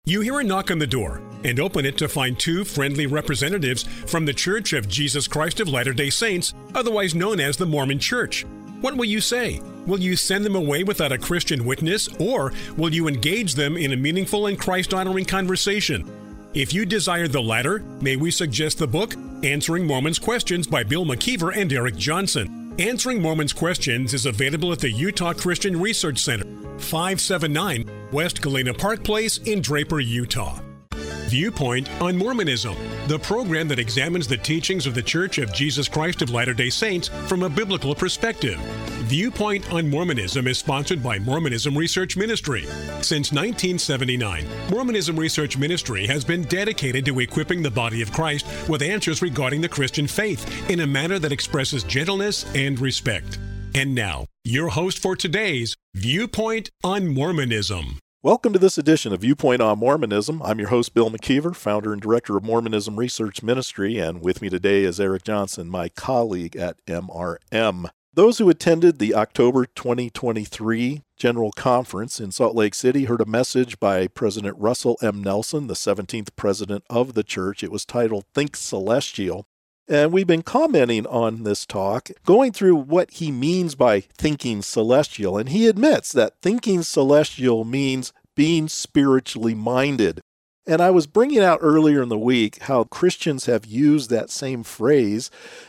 You hear a knock on the door and open it to find two friendly representatives from the Church of Jesus Christ of Latter-day Saints, otherwise known as the Mormon Church. What will you say? Will you send them away without a Christian witness, or will you engage them in a meaningful and Christ-honoring conversation? If you desire the latter, may we suggest the book, Answering Mormons Questions by Bill McKeever and Eric Johnson. Answering Mormons Questions is available at the Utah Christian Research Center, 579 West Galena Park Place in Draper, Utah. Viewpoint on Mormonism, the program that examines the teachings of the Church of Jesus Christ of Latter-day Saints from a biblical perspective. Viewpoint on Mormonism is sponsored by Mormonism Research Ministry. Since 1979, Mormonism Research Ministry has been dedicated to equipping the body of Christ with answers regarding the Christian faith in a manner that expresses gentleness and respect. And now, your host for today's Viewpoint on Mormonism. Welcome to this edition of Viewpoint on Mormonism. I'm your host, Bill McKeever, founder and director of Mormonism Research Ministry, and with me today is Eric Johnson, my colleague at MRM. Those who attended the October 2023 General Conference in Salt Lake City heard a message by President Russell M. Nelson, the 17th president of the church. It was titled Think Celestial. And we've been commenting on this talk, going through what he means by thinking celestial. And he admits that thinking celestial means being spiritually minded. And I was bringing out earlier in the week how Christians have used that same phrase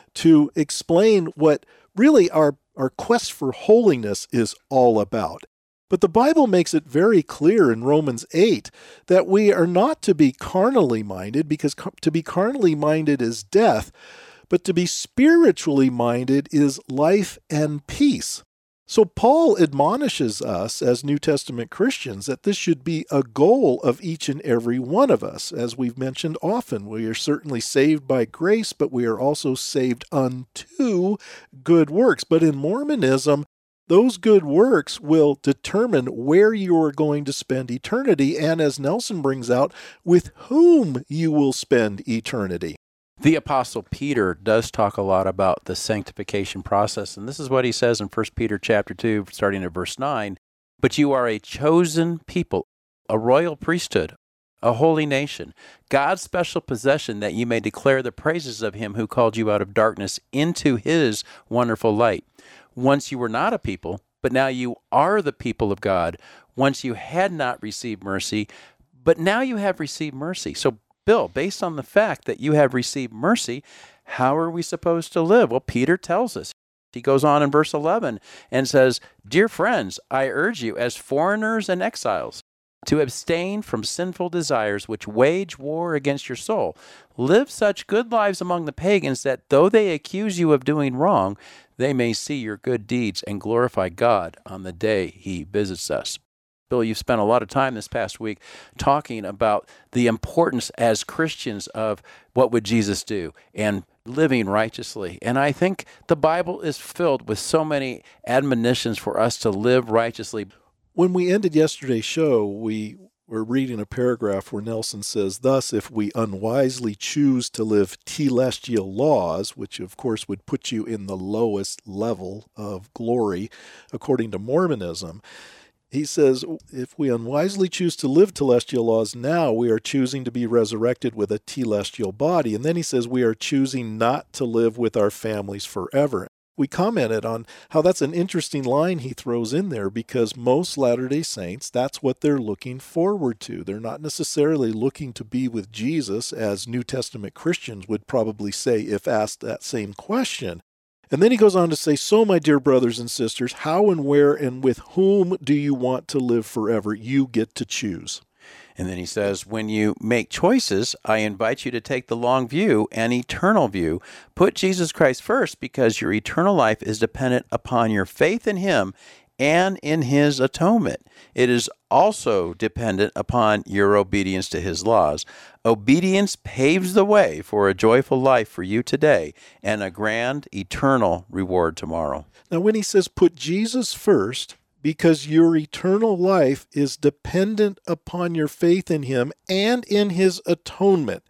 to explain what really our quest for holiness is all about. But the Bible makes it very clear in Romans 8 that we are not to be carnally minded, because to be carnally minded is death, but to be spiritually minded is life and peace. So Paul admonishes us as New Testament Christians that this should be a goal of each and every one of us. As we've mentioned often, we are certainly saved by grace, but we are also saved unto good works. But in Mormonism, those good works will determine where you are going to spend eternity, and as Nelson brings out, with whom you will spend eternity. The Apostle Peter does talk a lot about the sanctification process, and this is what he says in 1 Peter chapter 2, starting at verse 9. But you are a chosen people, a royal priesthood, a holy nation, God's special possession, that you may declare the praises of him who called you out of darkness into his wonderful light. Once you were not a people, but now you are the people of God. Once you had not received mercy, but now you have received mercy. So, Bill, based on the fact that you have received mercy, how are we supposed to live? Well, Peter tells us. He goes on in verse 11 and says, Dear friends, I urge you as foreigners and exiles to abstain from sinful desires which wage war against your soul. Live such good lives among the pagans that though they accuse you of doing wrong, they may see your good deeds and glorify God on the day he visits us. Bill, you've spent a lot of time this past week talking about the importance as Christians of what would Jesus do and living righteously. And I think the Bible is filled with so many admonitions for us to live righteously. When we ended yesterday's show, we were reading a paragraph where Nelson says, Thus, if we unwisely choose to live telestial laws, which of course would put you in the lowest level of glory according to Mormonism, he says, if we unwisely choose to live telestial laws now, we are choosing to be resurrected with a telestial body. And then he says we are choosing not to live with our families forever. We commented on how that's an interesting line he throws in there, because most Latter-day Saints, that's what they're looking forward to. They're not necessarily looking to be with Jesus, as New Testament Christians would probably say if asked that same question. And then he goes on to say, So, my dear brothers and sisters, how and where and with whom do you want to live forever? You get to choose. And then he says, when you make choices, I invite you to take the long view and eternal view. Put Jesus Christ first, because your eternal life is dependent upon your faith in him and in his atonement. It is also dependent upon your obedience to his laws. Obedience paves the way for a joyful life for you today and a grand eternal reward tomorrow. Now, when he says put Jesus first, because your eternal life is dependent upon your faith in him and in his atonement,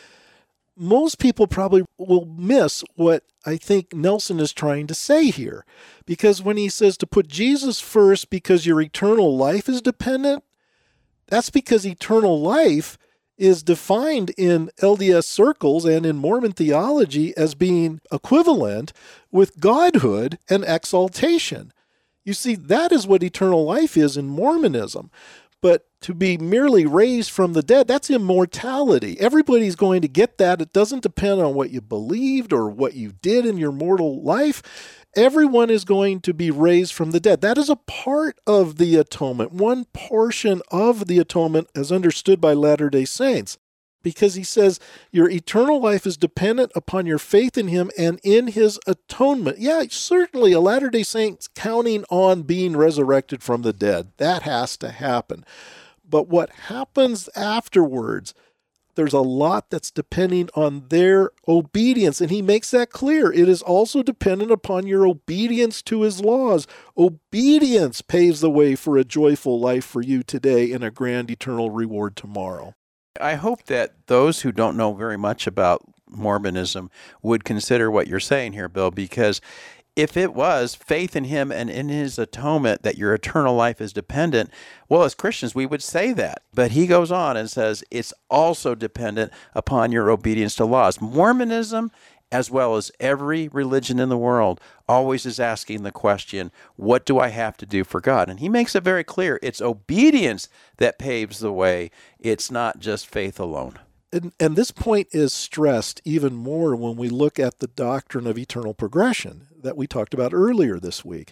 most people probably will miss what I think Nelson is trying to say here. Because when he says to put Jesus first because your eternal life is dependent, That's because eternal life is defined in LDS circles and in Mormon theology as being equivalent with godhood and exaltation. You see, that is what eternal life is in Mormonism. But to be merely raised from the dead, that's immortality. Everybody's going to get that. It doesn't depend on what you believed or what you did in your mortal life. Everyone is going to be raised from the dead. That is a part of the atonement, one portion of the atonement as understood by Latter-day Saints, because he says your eternal life is dependent upon your faith in him and in his atonement. Yeah, certainly a Latter-day Saint counting on being resurrected from the dead. That has to happen. But what happens afterwards, there's a lot that's depending on their obedience, and he makes that clear. It is also dependent upon your obedience to his laws. Obedience paves the way for a joyful life for you today and a grand eternal reward tomorrow. I hope that those who don't know very much about Mormonism would consider what you're saying here, Bill, because if it was faith in him and in his atonement that your eternal life is dependent, well, as Christians, we would say that. But he goes on and says it's also dependent upon your obedience to laws. Mormonism, as well as every religion in the world, always is asking the question, what do I have to do for God? And he makes it very clear. It's obedience that paves the way. It's not just faith alone. And this point is stressed even more when we look at the doctrine of eternal progression that we talked about earlier this week.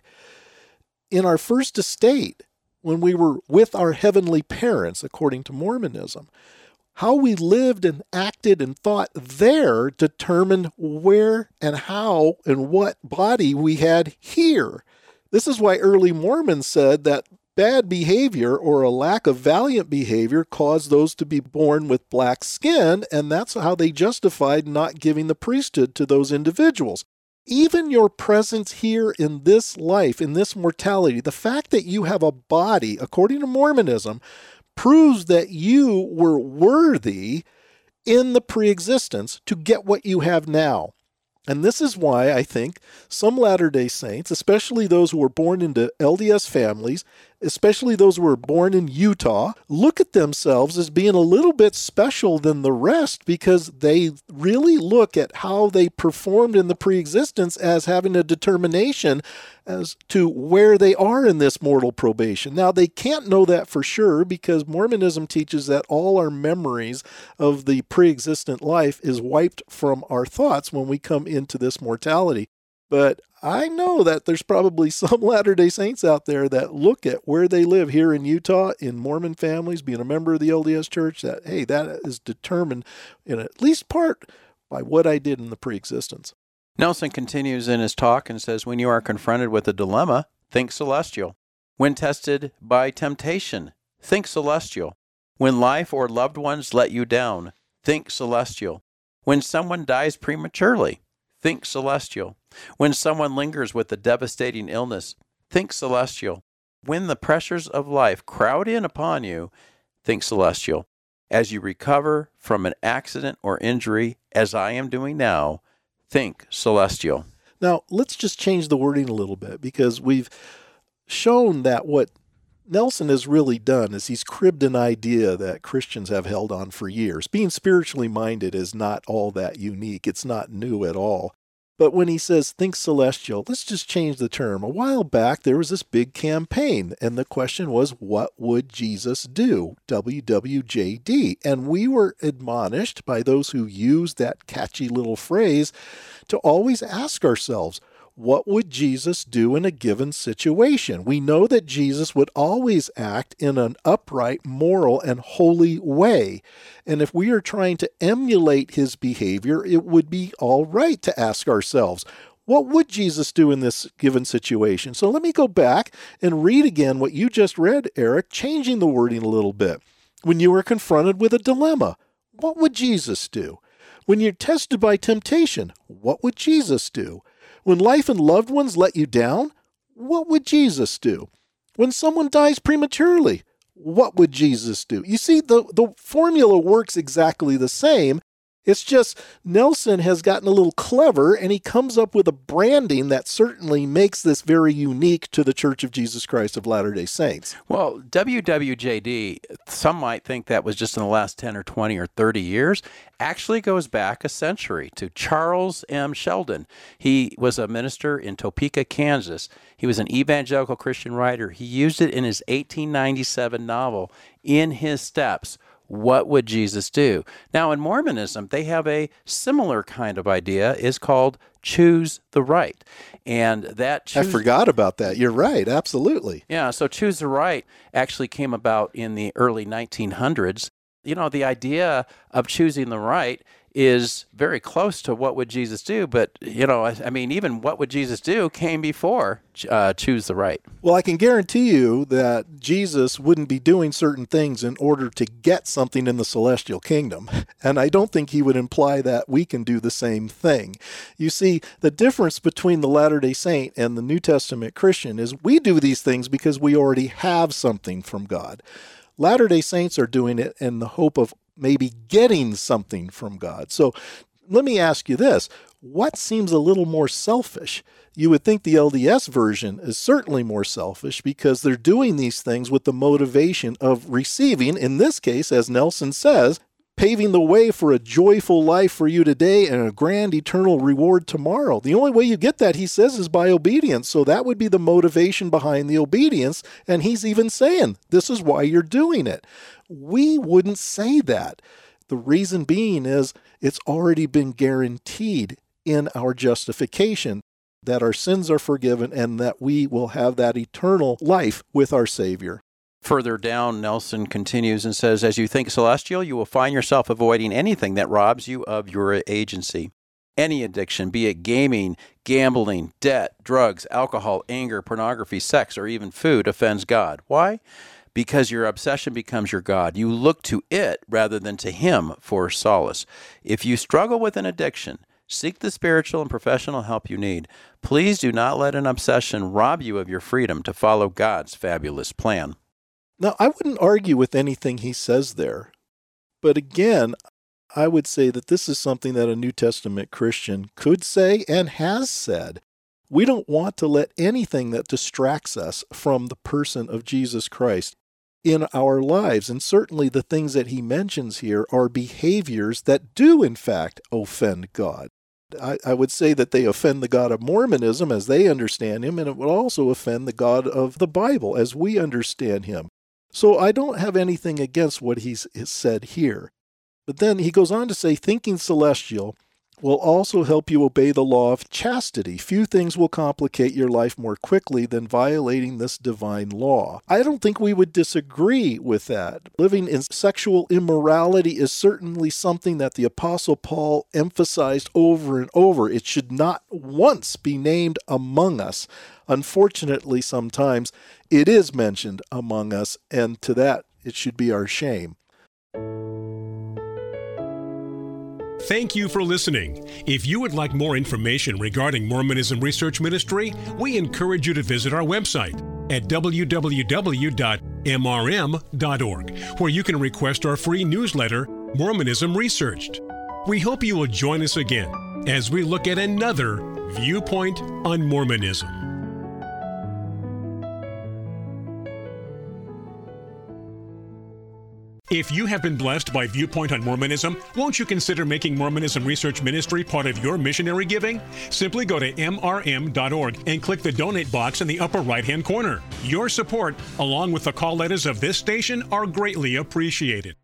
In our first estate, when we were with our heavenly parents, according to Mormonism, how we lived and acted and thought there determined where and how and what body we had here. This is why early Mormons said that bad behavior or a lack of valiant behavior caused those to be born with black skin, and that's how they justified not giving the priesthood to those individuals. Even your presence here in this life, in this mortality, the fact that you have a body, according to Mormonism, proves that you were worthy in the preexistence to get what you have now. And this is why I think some Latter-day Saints, especially those who were born into LDS families, especially those who were born in Utah, look at themselves as being a little bit special than the rest because they really look at how they performed in the preexistence as having a determination as to where they are in this mortal probation. Now, they can't know that for sure because Mormonism teaches that all our memories of the preexistent life is wiped from our thoughts when we come into this mortality. But I know that there's probably some Latter-day Saints out there that look at where they live here in Utah, in Mormon families, being a member of the LDS Church, that, hey, that is determined in at least part by what I did in the preexistence. Nelson continues in his talk and says, when you are confronted with a dilemma, think celestial. When tested by temptation, think celestial. When life or loved ones let you down, think celestial. When someone dies prematurely, think celestial. When someone lingers with a devastating illness, think celestial. When the pressures of life crowd in upon you, think celestial. As you recover from an accident or injury, as I am doing now, think celestial. Now, let's just change the wording a little bit because we've shown that what Nelson has really done is he's cribbed an idea that Christians have held on for years. Being spiritually minded is not all that unique. It's not new at all. But when he says think celestial, let's just change the term. A while back, there was this big campaign, and the question was, what would Jesus do? WWJD. And we were admonished by those who used that catchy little phrase to always ask ourselves, what would Jesus do in a given situation? We know that Jesus would always act in an upright, moral, and holy way. And if we are trying to emulate his behavior, it would be all right to ask ourselves, what would Jesus do in this given situation? So let me go back and read again what you just read, Eric, changing the wording a little bit. When you are confronted with a dilemma, what would Jesus do? When you're tested by temptation, what would Jesus do? When life and loved ones let you down, what would Jesus do? When someone dies prematurely, what would Jesus do? You see, the formula works exactly the same, It's just Nelson has gotten a little clever, and he comes up with a branding that certainly makes this very unique to the Church of Jesus Christ of Latter-day Saints. Well, WWJD, some might think that was just in the last 10 or 20 or 30 years, actually goes back a century to Charles M. Sheldon. He was a minister in Topeka, Kansas. He was an evangelical Christian writer. He used it in his 1897 novel, In His Steps. What would Jesus do? Now, in Mormonism, they have a similar kind of idea. It's called choose the right. And that I forgot about that. You're right. Absolutely. Yeah, so choose the right actually came about in the early 1900s. You know, the idea of choosing the right is very close to what would Jesus do, but, you know, I mean, even what would Jesus do came before choose the right. Well, I can guarantee you that Jesus wouldn't be doing certain things in order to get something in the celestial kingdom, and I don't think he would imply that we can do the same thing. You see, the difference between the Latter-day Saint and the New Testament Christian is we do these things because we already have something from God. Latter-day Saints are doing it in the hope of maybe getting something from God. So let me ask you this. What seems a little more selfish? You would think the LDS version is certainly more selfish because they're doing these things with the motivation of receiving, in this case, as Nelson says, paving the way for a joyful life for you today and a grand eternal reward tomorrow. The only way you get that, he says, is by obedience. So that would be the motivation behind the obedience. And he's even saying, this is why you're doing it. We wouldn't say that. The reason being is it's already been guaranteed in our justification that our sins are forgiven and that we will have that eternal life with our Savior. Further down, Nelson continues and says, as you think celestial, you will find yourself avoiding anything that robs you of your agency. Any addiction, be it gaming, gambling, debt, drugs, alcohol, anger, pornography, sex, or even food, offends God. Why? Because your obsession becomes your God. You look to it rather than to Him for solace. If you struggle with an addiction, seek the spiritual and professional help you need. Please do not let an obsession rob you of your freedom to follow God's fabulous plan. Now, I wouldn't argue with anything he says there. But again, I would say that this is something that a New Testament Christian could say and has said. We don't want to let anything that distracts us from the person of Jesus Christ in our lives. And certainly the things that he mentions here are behaviors that do, in fact, offend God. I would say that they offend the God of Mormonism as they understand him, and it would also offend the God of the Bible as we understand him. So I don't have anything against what he's said here. But then he goes on to say, thinking celestial will also help you obey the law of chastity. Few things will complicate your life more quickly than violating this divine law. I don't think we would disagree with that. Living in sexual immorality is certainly something that the Apostle Paul emphasized over and over. It should not once be named among us. Unfortunately, sometimes it is mentioned among us, and to that it should be our shame. Thank you for listening. If you would like more information regarding Mormonism Research Ministry, we encourage you to visit our website at www.mrm.org, where you can request our free newsletter, Mormonism Researched. We hope you will join us again as we look at another viewpoint on Mormonism. If you have been blessed by Viewpoint on Mormonism, won't you consider making Mormonism Research Ministry part of your missionary giving? Simply go to mrm.org and click the donate box in the upper right-hand corner. Your support, along with the call letters of this station, are greatly appreciated.